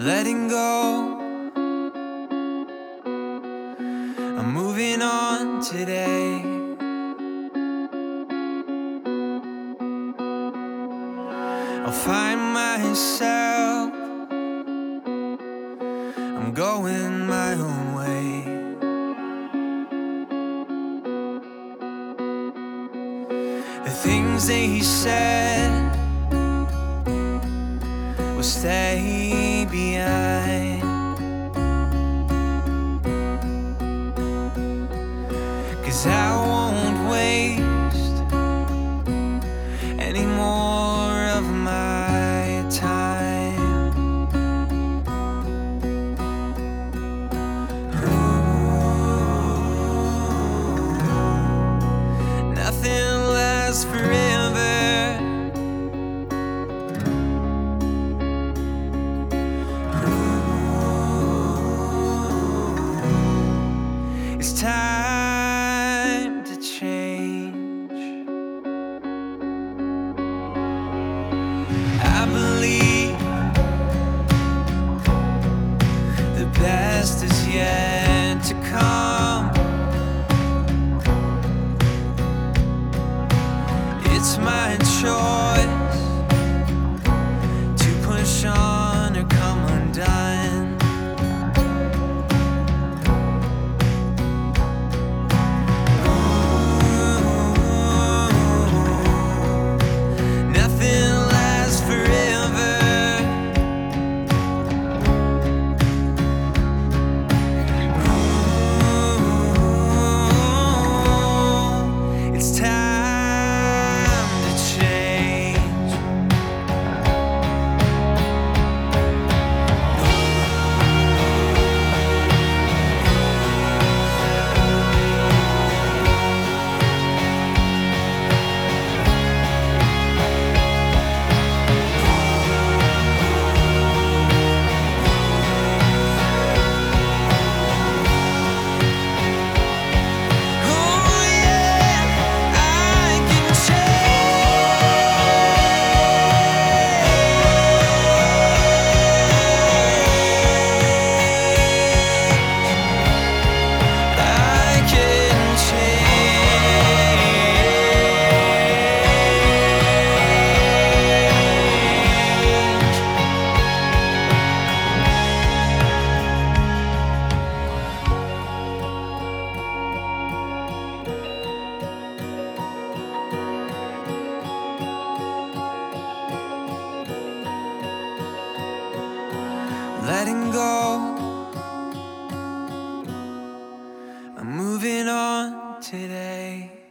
letting go. I'm moving on today. I'll find myself. I'm going my own way. The things that he said will stay behind. 'Cause I won't waste any more of my time. Nothing lasts forever. It's time to change. I believe the best is yet to come. It's my choice to push on or come undone. Nothing lasts forever. It's time to change. Oh yeah, I can change. I can letting go. I'm moving on today.